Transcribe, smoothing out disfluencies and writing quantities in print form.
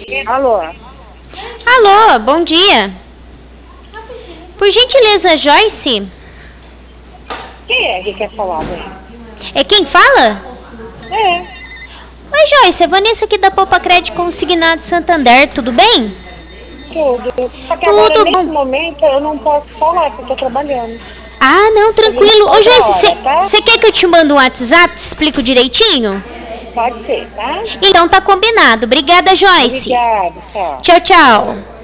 Alô? Alô, bom dia. Por gentileza, Joyce? Quem é que quer falar, bem? É quem fala? É, Oi, Joyce, é Vanessa aqui da Poupa Crédito Consignado Santander, tudo bem? tudo. Só que agora, Tudo nesse bom. momento, eu não posso falar, porque eu tô trabalhando. Ah, não, Eu ligo tranquilo. Ô, outra Joyce, hora, tá? você quer que eu te mande um WhatsApp? Te explico direitinho? Pode ser, tá? Então tá combinado. Obrigada, Joyce. Obrigada, tchau. Tchau, tchau.